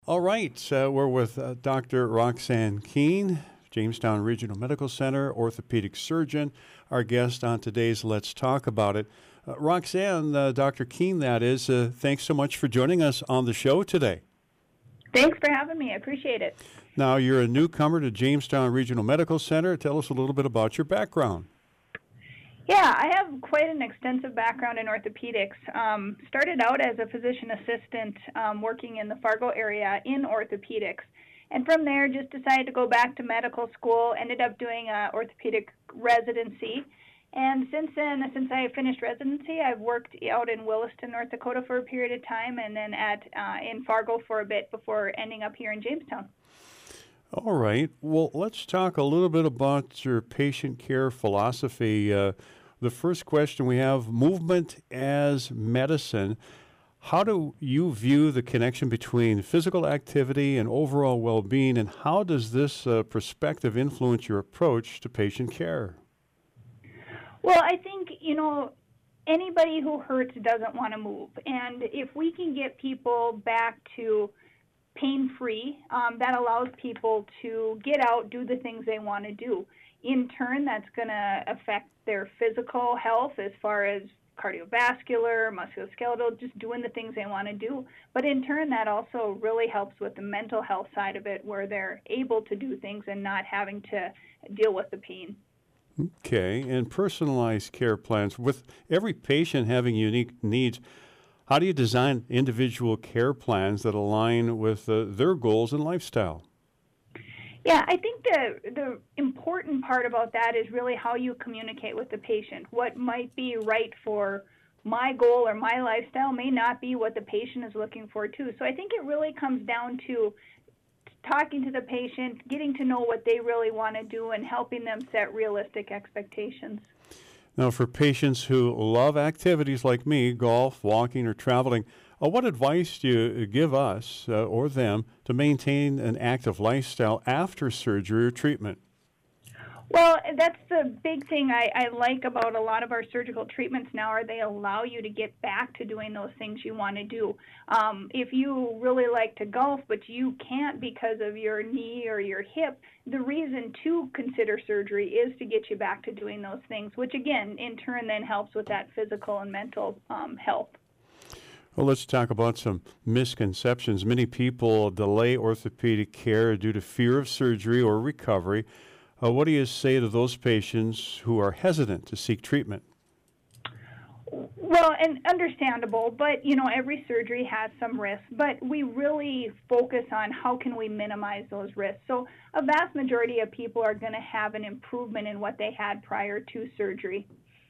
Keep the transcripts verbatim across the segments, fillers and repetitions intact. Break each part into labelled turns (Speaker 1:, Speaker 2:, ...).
Speaker 1: All right, uh, we're with uh, Doctor Roxanne Keene, Jamestown Regional Medical Center, orthopedic surgeon, our guest on today's Let's Talk About It. Uh, Roxanne, uh, Doctor Keene, that is, uh, thanks so much for joining us on the show today.
Speaker 2: Thanks for having me. I appreciate it.
Speaker 1: Now, you're a newcomer to Jamestown Regional Medical Center. Tell us a little bit about your background.
Speaker 2: Yeah, I have quite an extensive background in orthopedics. Um, started out as a physician assistant um, working in the Fargo area in orthopedics. And from there, just decided to go back to medical school, ended up doing an orthopedic residency. And since then, since I finished residency, I've worked out in Williston, North Dakota for a period of time, and then at uh, in Fargo for a bit before ending up here in Jamestown.
Speaker 1: All right. Well, let's talk a little bit about your patient care philosophy. Uh, the first question we have, movement as medicine. How do you view the connection between physical activity and overall well-being, and how does this uh, perspective influence your approach to patient care?
Speaker 2: Well, I think, you know, anybody who hurts doesn't want to move. And if we can get people back to pain-free, um, that allows people to get out, do the things they want to do. In turn, that's going to affect their physical health as far as cardiovascular, musculoskeletal, just doing the things they want to do. But in turn, that also really helps with the mental health side of it, where they're able to do things and not having to deal with the pain.
Speaker 1: Okay, and personalized care plans. With every patient having unique needs, how do you design individual care plans that align with uh, their goals and lifestyle?
Speaker 2: Yeah, I think the the important part about that is really how you communicate with the patient. What might be right for my goal or my lifestyle may not be what the patient is looking for too. So I think it really comes down to talking to the patient, getting to know what they really want to do, and helping them set realistic expectations.
Speaker 1: Now, for patients who love activities like me, golf, walking, or traveling, uh, what advice do you give us uh, or them to maintain an active lifestyle after surgery or treatment?
Speaker 2: Well, that's the big thing I, I like about a lot of our surgical treatments now, are they allow you to get back to doing those things you want to do. Um, if you really like to golf, but you can't because of your knee or your hip, the reason to consider surgery is to get you back to doing those things, which again, in turn, then helps with that physical and mental um, health.
Speaker 1: Well, let's talk about some misconceptions. Many people delay orthopedic care due to fear of surgery or recovery. Uh, what do you say to those patients who are hesitant to seek treatment?
Speaker 2: Well, and understandable, but, you know, every surgery has some risks, but we really focus on how can we minimize those risks. So a vast majority of people are going to have an improvement in what they had prior to surgery.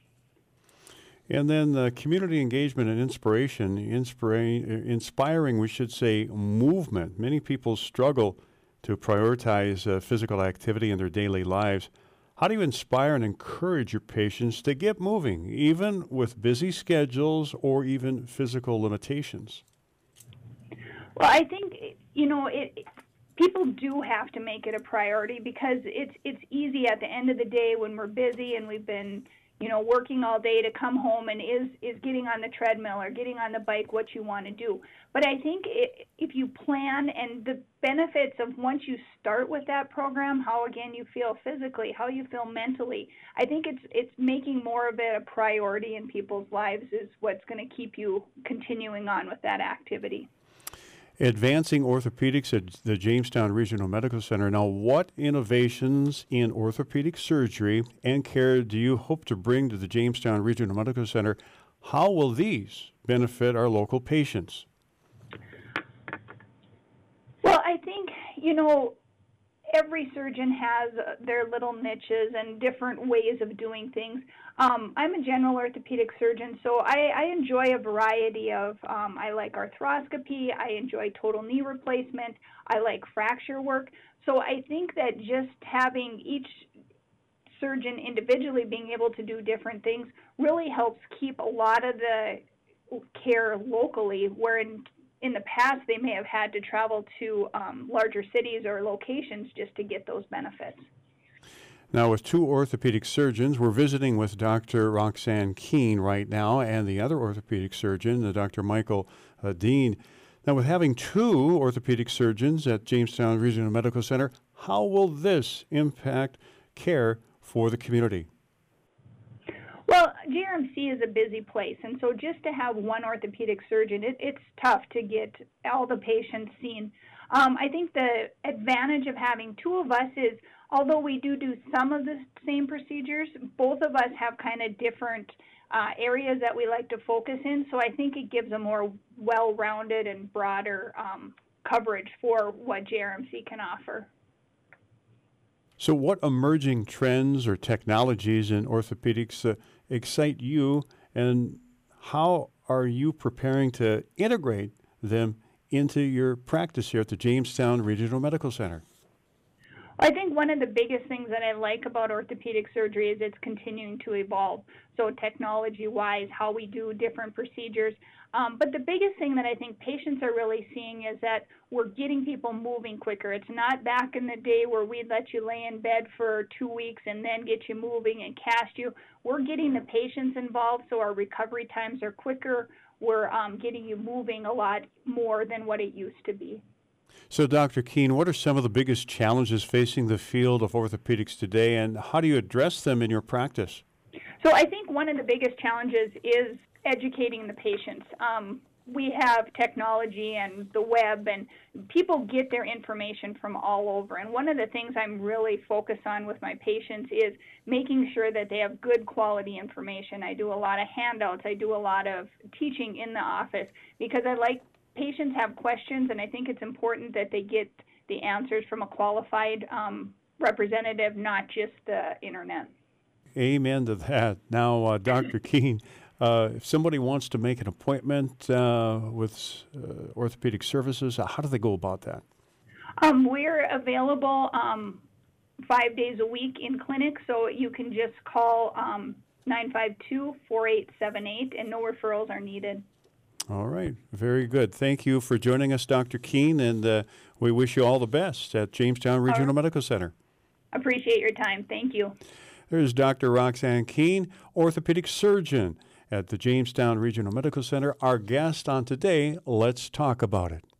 Speaker 1: And then uh, community engagement and inspiration, inspiring, inspiring, we should say, movement. Many people struggle to prioritize uh, physical activity in their daily lives. How do you inspire and encourage your patients to get moving, even with busy schedules or even physical limitations?
Speaker 2: Well, I think, you know, it, people do have to make it a priority, because it's it's easy at the end of the day when we're busy and we've been, you know, working all day, to come home and is, is getting on the treadmill or getting on the bike what you want to do. But I think it, if you plan, and the benefits of once you start with that program, how, again, you feel physically, how you feel mentally, I think it's it's making more of it a priority in people's lives is what's going to keep you continuing on with that activity.
Speaker 1: Advancing orthopedics at the Jamestown Regional Medical Center. Now, what innovations in orthopedic surgery and care do you hope to bring to the Jamestown Regional Medical Center? How will these benefit our local patients?
Speaker 2: Well, I think, you know, every surgeon has their little niches and different ways of doing things. Um, I'm a general orthopedic surgeon, so I, I enjoy a variety of, um, I like arthroscopy, I enjoy total knee replacement, I like fracture work. So I think that just having each surgeon individually being able to do different things really helps keep a lot of the care locally, where in In the past, they may have had to travel to um, larger cities or locations just to get those benefits.
Speaker 1: Now, with two orthopedic surgeons, we're visiting with Doctor Roxanne Keene right now, and the other orthopedic surgeon, uh, Doctor Michael uh, Dean. Now, with having two orthopedic surgeons at Jamestown Regional Medical Center, how will this impact care for the community?
Speaker 2: Well, J R M C is a busy place, and so just to have one orthopedic surgeon, it, it's tough to get all the patients seen. Um, I think the advantage of having two of us is, although we do do some of the same procedures, both of us have kind of different uh, areas that we like to focus in, so I think it gives a more well-rounded and broader um, coverage for what J R M C can offer.
Speaker 1: So what emerging trends or technologies in orthopedics uh, excite you, and how are you preparing to integrate them into your practice here at the Jamestown Regional Medical Center?
Speaker 2: I think one of the biggest things that I like about orthopedic surgery is it's continuing to evolve. So technology-wise, how we do different procedures. Um, but the biggest thing that I think patients are really seeing is that we're getting people moving quicker. It's not back in the day where we'd let you lay in bed for two weeks and then get you moving and cast you. We're getting the patients involved, so our recovery times are quicker. We're um, getting you moving a lot more than what it used to be.
Speaker 1: So, Doctor Keene, what are some of the biggest challenges facing the field of orthopedics today, and how do you address them in your practice?
Speaker 2: So I think one of the biggest challenges is educating the patients. Um, we have technology and the web, and people get their information from all over. And one of the things I'm really focused on with my patients is making sure that they have good quality information. I do a lot of handouts. I do a lot of teaching in the office because I like patients have questions, and I think it's important that they get the answers from a qualified um, representative, not just the internet.
Speaker 1: Amen to that. Now, uh, Doctor Keene, uh, if somebody wants to make an appointment uh, with uh, orthopedic services, uh, how do they go about that?
Speaker 2: Um, we're available um, five days a week in clinic, so you can just call um, nine five two, four eight seven eight, and no referrals are needed.
Speaker 1: All right. Very good. Thank you for joining us, Doctor Keene, and uh, we wish you all the best at Jamestown Regional right. Medical Center.
Speaker 2: Appreciate your time. Thank you.
Speaker 1: There's Doctor Roxanne Keene, orthopedic surgeon at the Jamestown Regional Medical Center, our guest on today. Let's talk about it.